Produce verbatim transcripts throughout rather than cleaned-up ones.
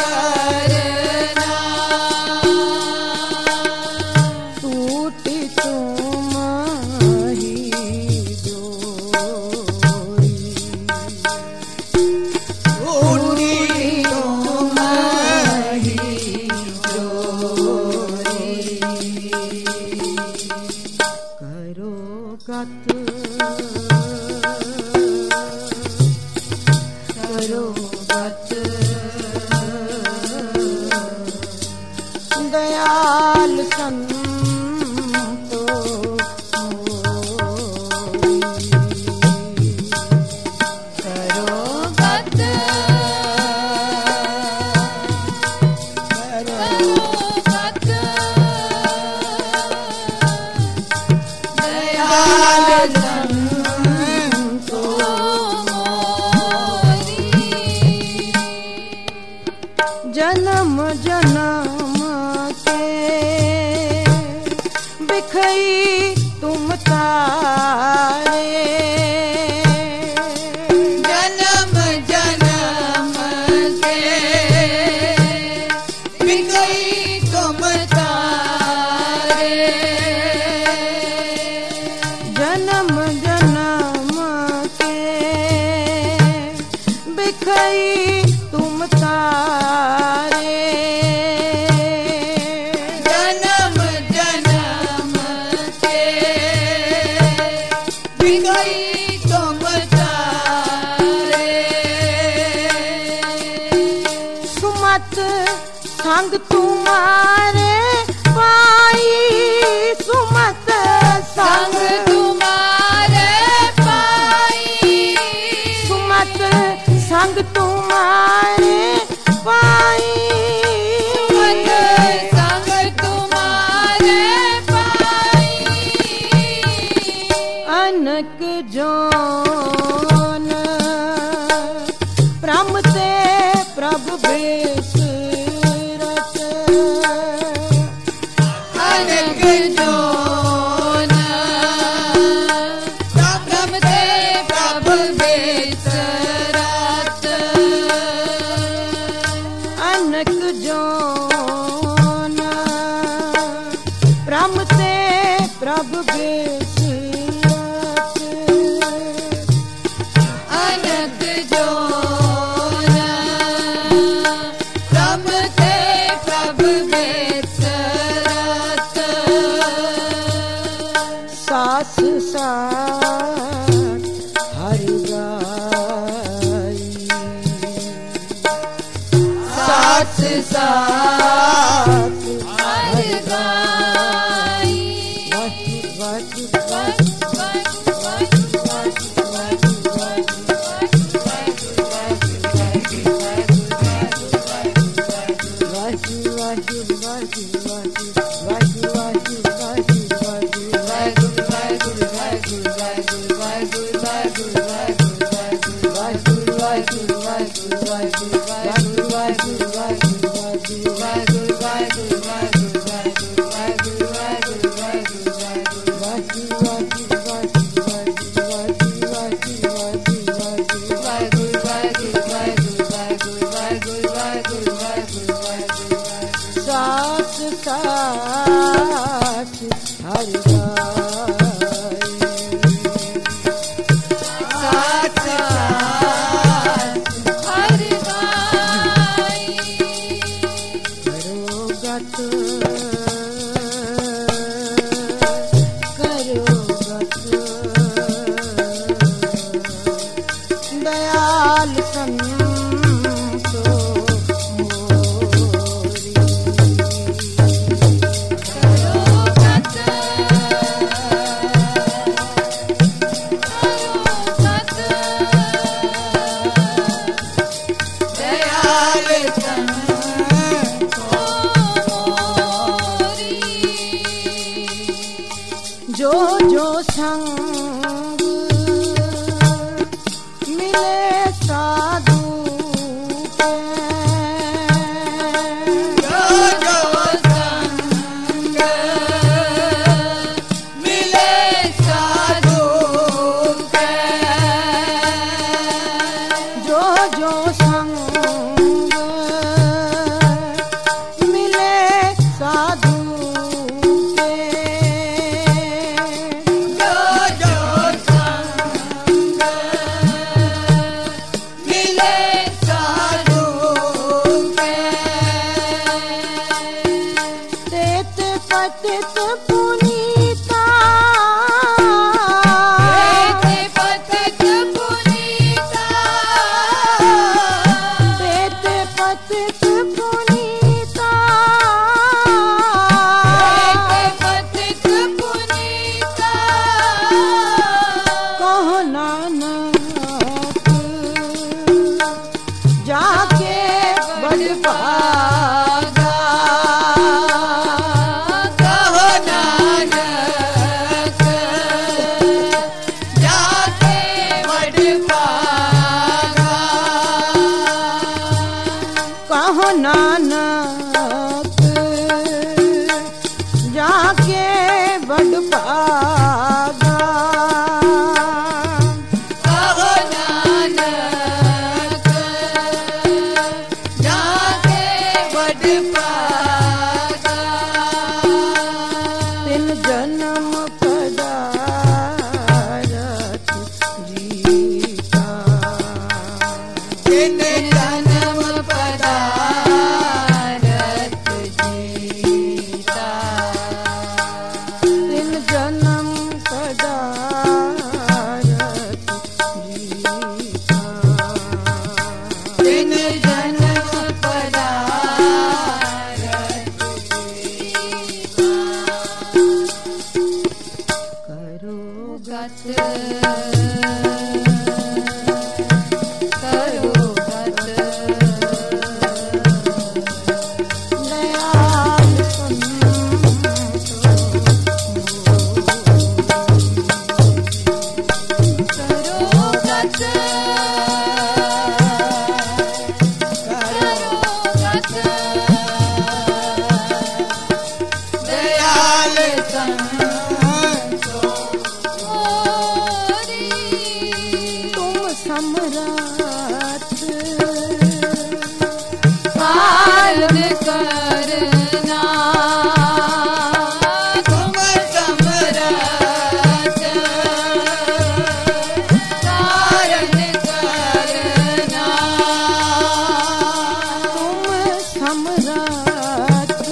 करना टूटी तुम्हारी जोड़ी टूटी तुम्हारी जोड़ी करो गत करो गत दयाल संतो करो गत करो गत दयाल संतो मोरी जन्म जन्म के बिखई तुम तारे जन्म जन्म के बिगई तुम तारे जन्म जन्म के बिखई तुम तारे जन्म जन्म के बिगई तुम तारे सुमत संग तुम्हारे पाई सुमत संग संग तुम्हारे पाई सुमत संग तुम्हारे पाई सुमत संग तुम्हारे पाई अनक जोन प्रम ते प्रभ बेस रच अनक जोन प्रभु ते प्रभु बेसरात अनक जोन प्रम ते प्रभ बेस रच अनक जोन प्रभु ते प्रभु बेसरात सास साथ हर गाई साथ साथ हर गाई वट वट वट वट वट वट वट वासु वासु वासु वासु वासु वासु वासु वासु सास सास हर गाई साथ साथ हर गाई करो गत करो गत दयाल संतो मोरी करो गत जो जो संग मिले साधु के जो जो संग मिले साधु के जो जो संग पथिक पुनीता एक पथिक पुनीता कहो नानक जाके बड़ भागा कहो नानक जाके बड़ भागा कहो नानक जाके बड़ भागा कहो नानक जाके बड़ भागा तिन जन्म पदारथ जीता तिन जन्म पदारथ जीता तिन जन्म पदारथ जीता तिन जन्म पदारथ जीता करो गत करो गत दयाल संतो करो गत करो गत दयाल संतो मोरी तुम सम्राट पालन करना तुम सम्राट पालन करना तुम सम्राट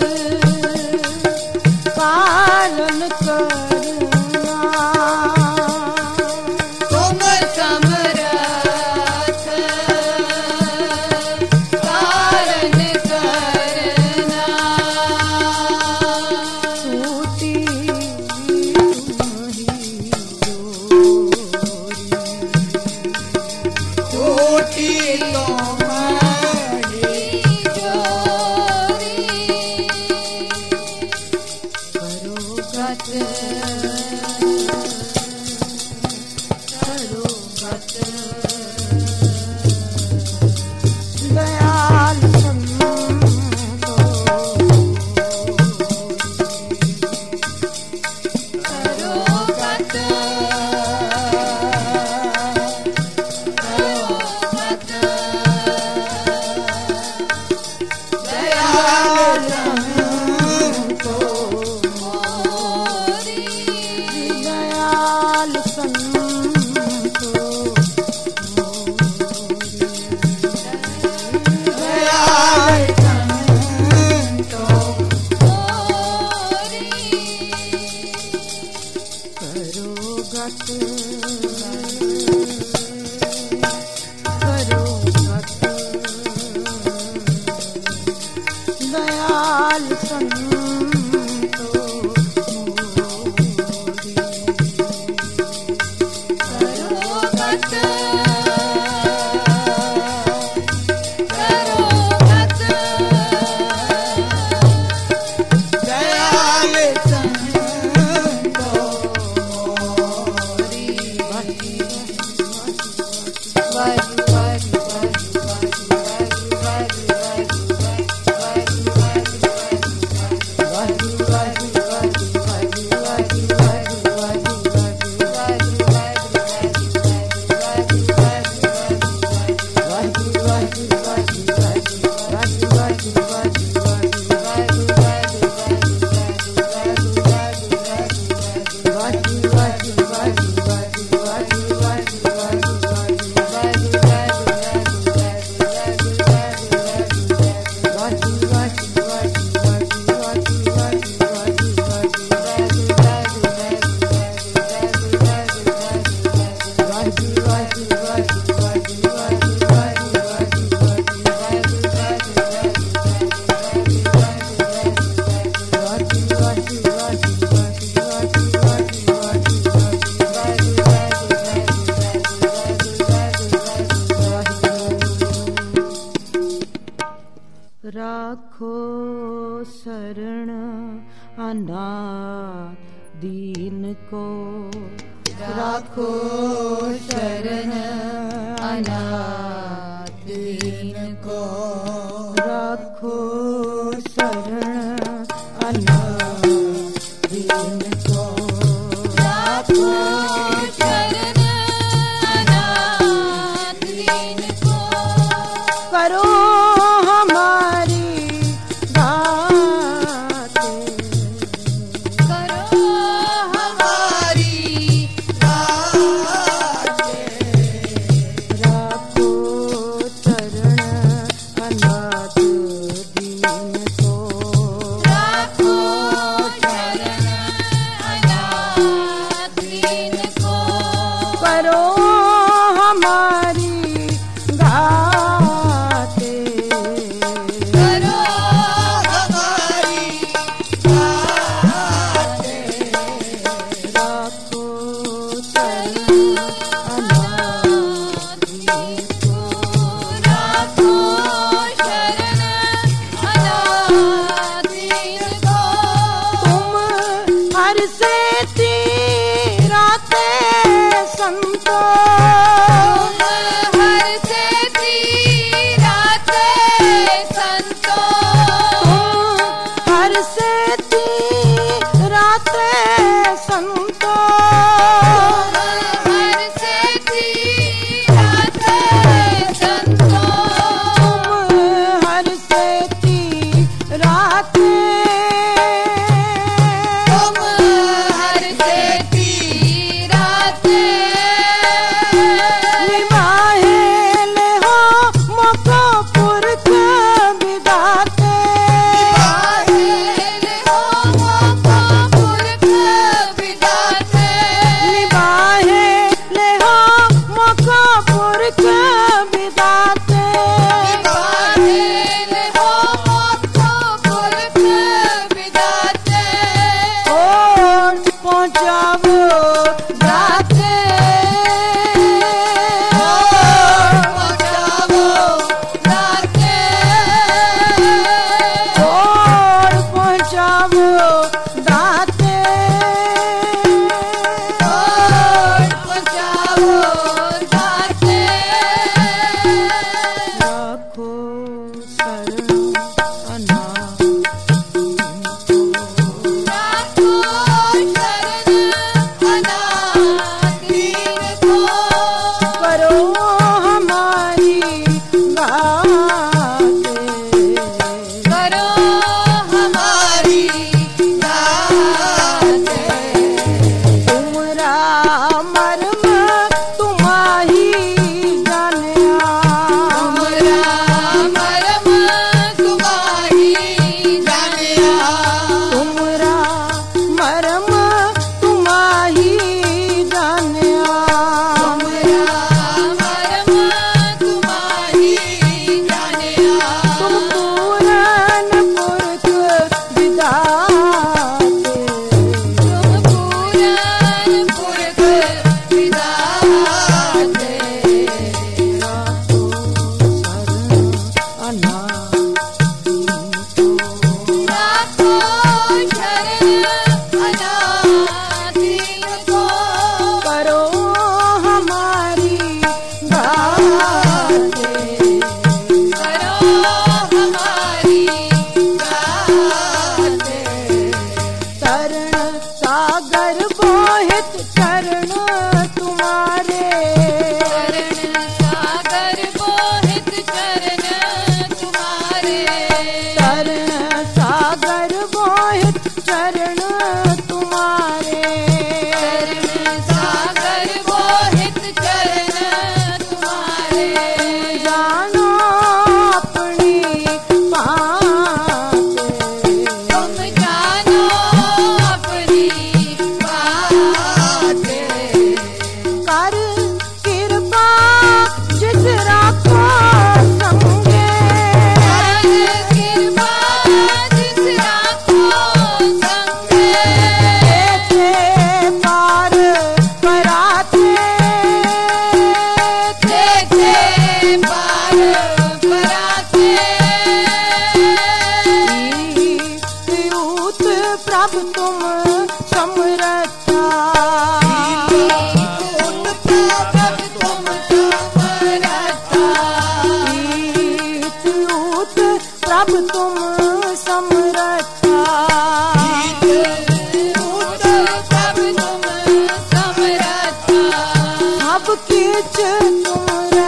पालन करना तुम सम्राट पालन करना सूती तुम्ही जोरी टूटी तुम्हारी जोरी करो गत करो गत दयाल संतो करो गत करो गत दयाल संतो मोरी दयाल संतो दयाल संतो मोरी करो गत करो गत दयाल संतो मोरी करो गत करो गत दयाल संतो मोरी वारी वारी वारी वारी वारी वारी वारी वारी वारी राखो शरण अनाथ दीन को, राखो शरण अनाथ दीन को, राखो शरण अनाथ दीन को, राखो शरण अनाथ दीन को, करो हमारी बातें, करो हमारी बातें, राखो शरण अनाथ दीन को, राखो शरण अनाथ दीन को, करो हमारी गाते, करो हमारी बातें, राखो शरण अनाथ दीन को, राखो शरण अनाथ दीन को, तुम हर से तीराते संतो, तुम हर से तीराते संतो, तुम हर से तीराते संतो, तुम हर से तीराते संतो, तुम हर से तीराते, तुम हर से तीराते, निभाए ले हो मोको पुरख विधाते, निभाए हो मोको पुरख विधाते, निभाए ले हो मोको पुरख विधाते, निभाए हो मोको पुरख विधाते, और पहुँचावो दाते, और पहुँचावो दाते, और पहुँचावो दाते, और पहुँचावो दाते, राखो शरण अनाथ दीन को, राखो शरण अनाथ दीन को, करो हमारी बातें, करो हमारी बातें, तुमरा मर्म तुम्हारी जानिया, तुमरा मरम तुम्हारी जानिया, तुमरा मर्म तुम्हारी जानिया, तुमरा मरम तुम्हारी जानिया, तुम पूरन पुरख विधाते, तुम पूरन पुरख विधाते, राखो शरण अनाथ दीन को, राखो शरण अनाथ दीन को, करो हमारी बातें, करो हमारी बातें, तरण सागर बोहित चरण तुम्हारे, चरण सागर बोहित चरण तुम्हारे, तरण सागर बोहित चरण तुम्हारे, चरण सागर बोहित चरण तुम्हारे, जानो अपनी बातें, तुम जानो अपनी बातें, कर कृपा जिस राखो संगे, कर कृपा जिस राखो संगे, तुम समरथा सब किछ तुमरे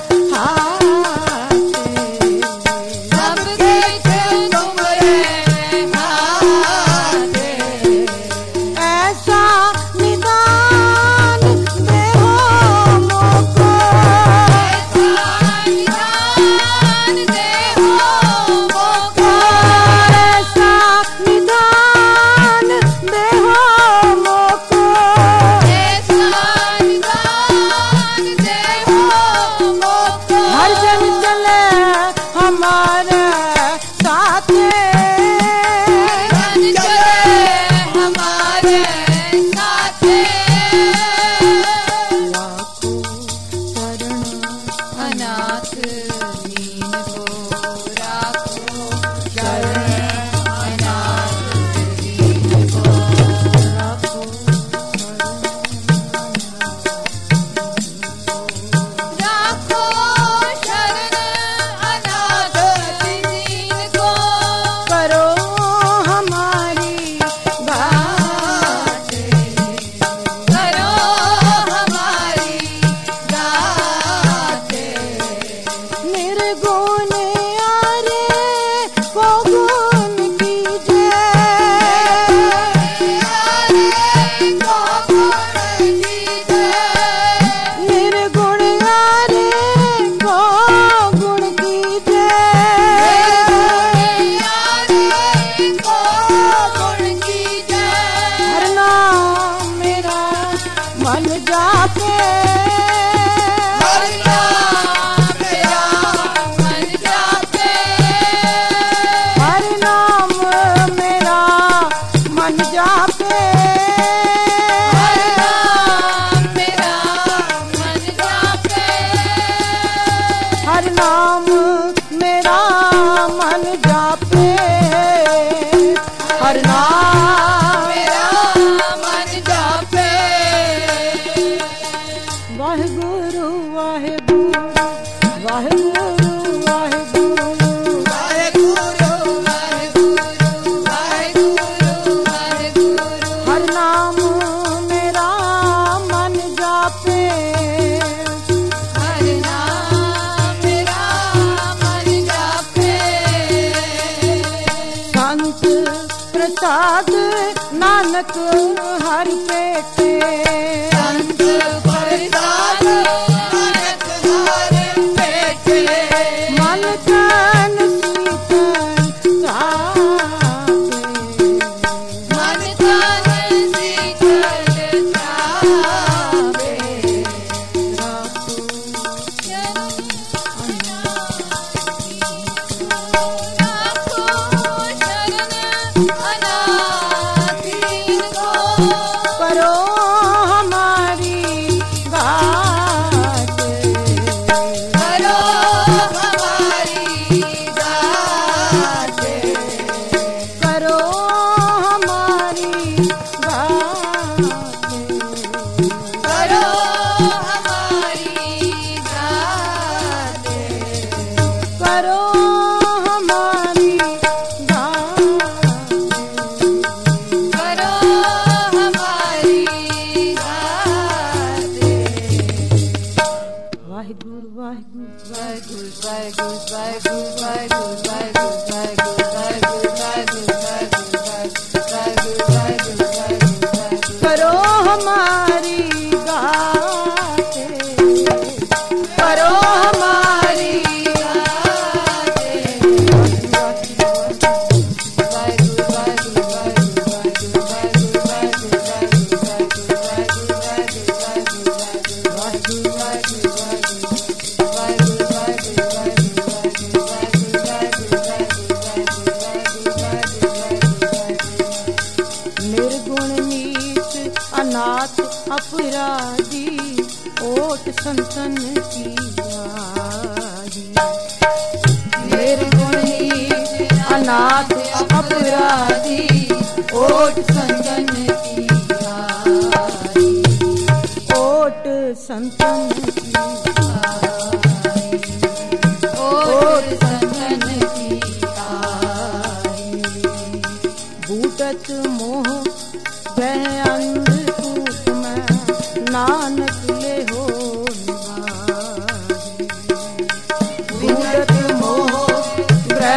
नानक हर पेटे संत प्रसाद नानक हर पेटे मन तन शीतल मन तन शीतल छावे अनाथ अपराधी ओट संतन की आही। निर्गुण अनाथ अपराधी ओट संतन की आही। ओट संतन की आही। ओट संतन की आही।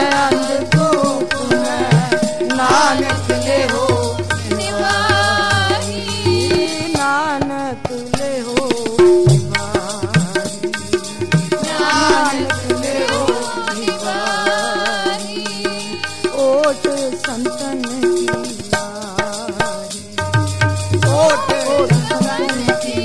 अंधकूप में नानक ले हो निवारी नानक ले हो निवारी नानक ले हो निवारी ओट संतन की यारी ओट संतन की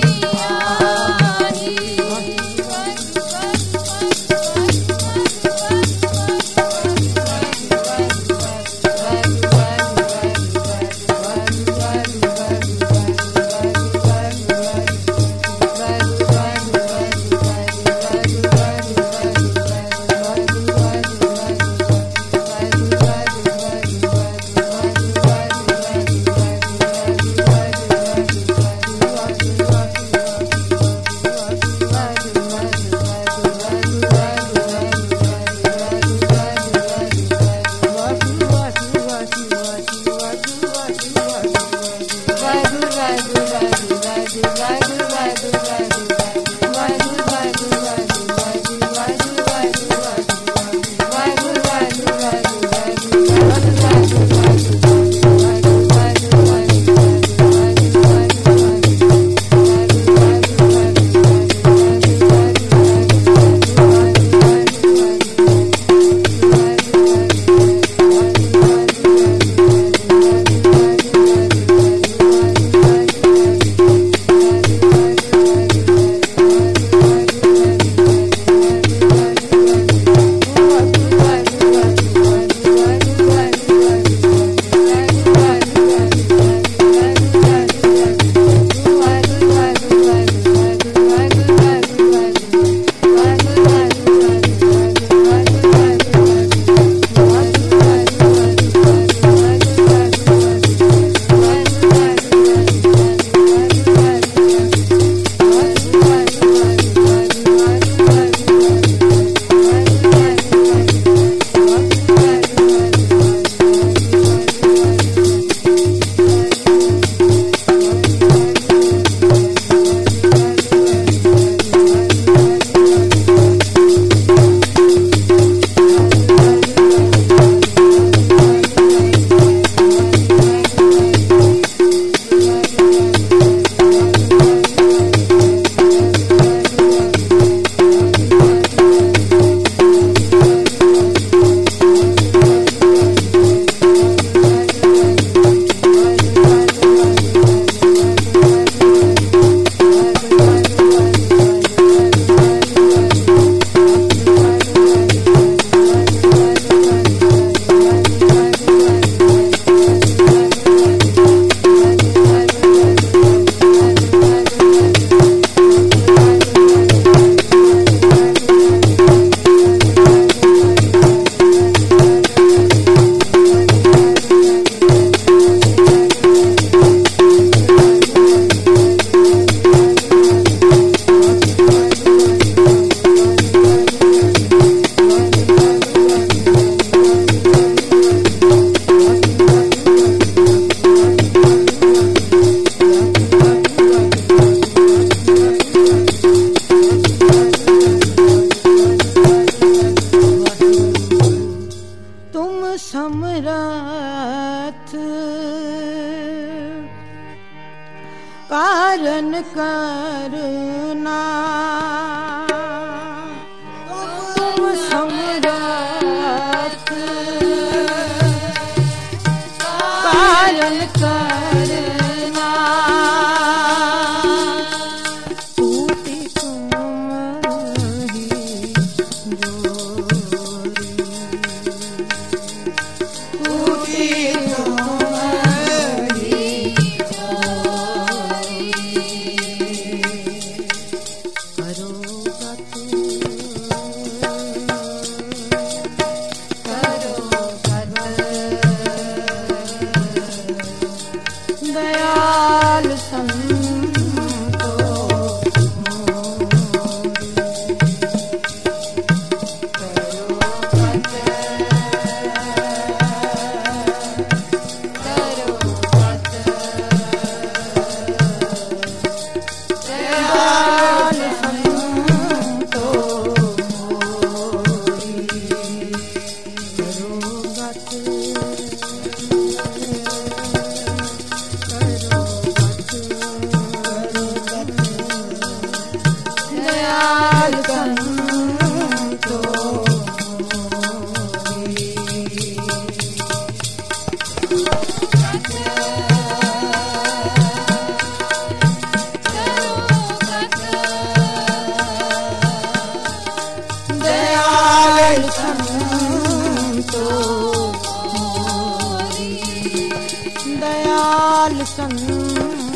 कारण करना तुम समरथ कारण करना टूटी तुम ही जोरी टूटी दयाल संतो दयाल संत